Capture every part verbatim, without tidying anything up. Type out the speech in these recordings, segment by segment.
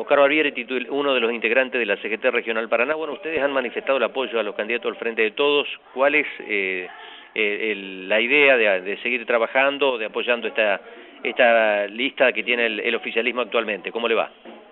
Oscar Barbieri, titul- uno de los integrantes de la C G T Regional Paraná. Bueno, ustedes han manifestado el apoyo a los candidatos al Frente de Todos. ¿Cuál es eh, eh, el, la idea de, de seguir trabajando, de apoyando esta, esta lista que tiene el, el oficialismo actualmente? ¿Cómo le va?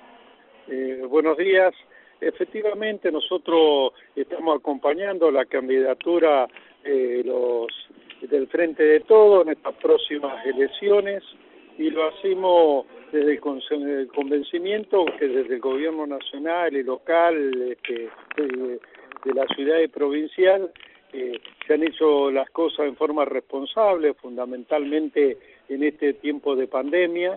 Eh, buenos días. Efectivamente, nosotros estamos acompañando la candidatura eh, los del Frente de Todos en estas próximas elecciones y lo hacemos desde el convencimiento que desde el gobierno nacional y local este, de, de la ciudad y provincial eh, se han hecho las cosas en forma responsable, fundamentalmente en este tiempo de pandemia,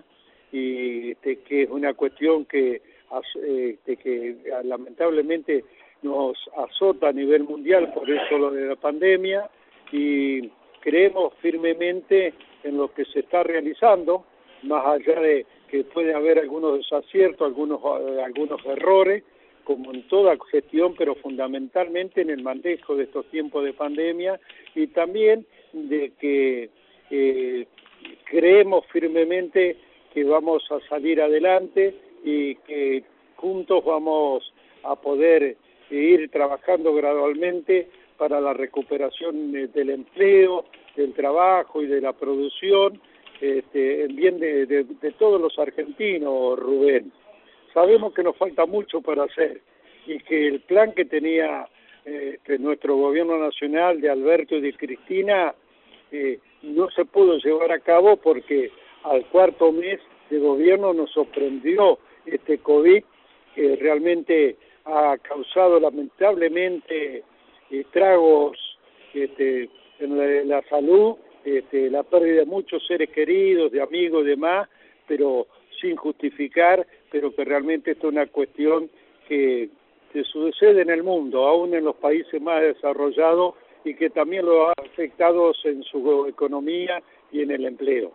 y este, que es una cuestión que Este, que lamentablemente nos azota a nivel mundial, por eso lo de la pandemia, y creemos firmemente en lo que se está realizando, más allá de que puede haber algunos desaciertos, algunos, algunos errores, como en toda gestión, pero fundamentalmente en el manejo de estos tiempos de pandemia, y también de que eh, creemos firmemente que vamos a salir adelante y que juntos vamos a poder ir trabajando gradualmente para la recuperación del empleo, del trabajo y de la producción, este, en bien de, de, de todos los argentinos, Rubén. Sabemos que nos falta mucho para hacer y que el plan que tenía eh, que nuestro gobierno nacional de Alberto y de Cristina eh, no se pudo llevar a cabo porque al cuarto mes de gobierno nos sorprendió este COVID, que realmente ha causado lamentablemente estragos este, en, la, en la salud, este, la pérdida de muchos seres queridos, de amigos y demás, pero sin justificar, pero que realmente esto es una cuestión que, que sucede en el mundo, aún en los países más desarrollados, y que también lo ha afectado en su economía y en el empleo.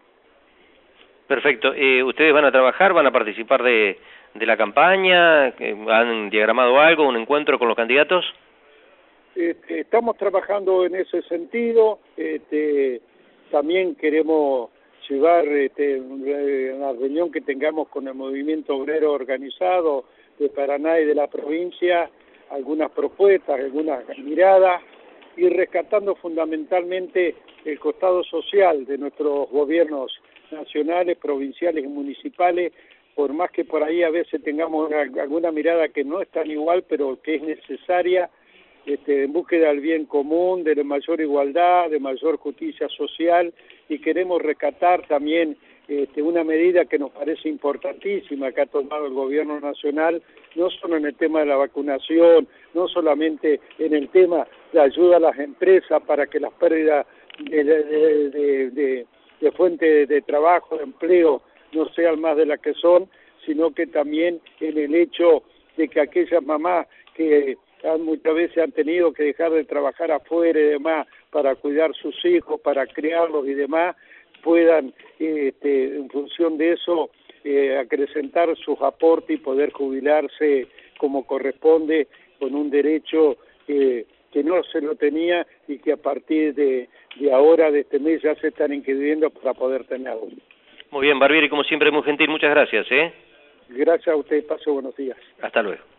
Perfecto. Eh, ¿Ustedes van a trabajar, van a participar de, de la campaña? ¿Han diagramado algo, un encuentro con los candidatos? Este, estamos trabajando en ese sentido. Este, también queremos llevar este, una reunión que tengamos con el movimiento obrero organizado de Paraná y de la provincia, algunas propuestas, algunas miradas, y rescatando fundamentalmente el costado social de nuestros gobiernos nacionales, provinciales y municipales, por más que por ahí a veces tengamos una, alguna mirada que no es tan igual, pero que es necesaria este, en búsqueda del bien común, de mayor igualdad, de mayor justicia social, y queremos rescatar también este, una medida que nos parece importantísima que ha tomado el gobierno nacional, no solo en el tema de la vacunación, no solamente en el tema de ayuda a las empresas para que las pérdidas de, de, de, de, de de fuente de, de trabajo, de empleo, no sean más de las que son, sino que también en el hecho de que aquellas mamás que han, muchas veces han tenido que dejar de trabajar afuera y demás para cuidar sus hijos, para criarlos y demás, puedan, este, en función de eso, eh, acrecentar sus aportes y poder jubilarse como corresponde con un derecho eh, que no se lo tenía y que a partir de, de ahora, de este mes, ya se están inscribiendo para poder tenerlo. Muy bien, Barbieri, como siempre, muy gentil. Muchas gracias, ¿eh? Gracias a usted. Pase buenos días. Hasta luego.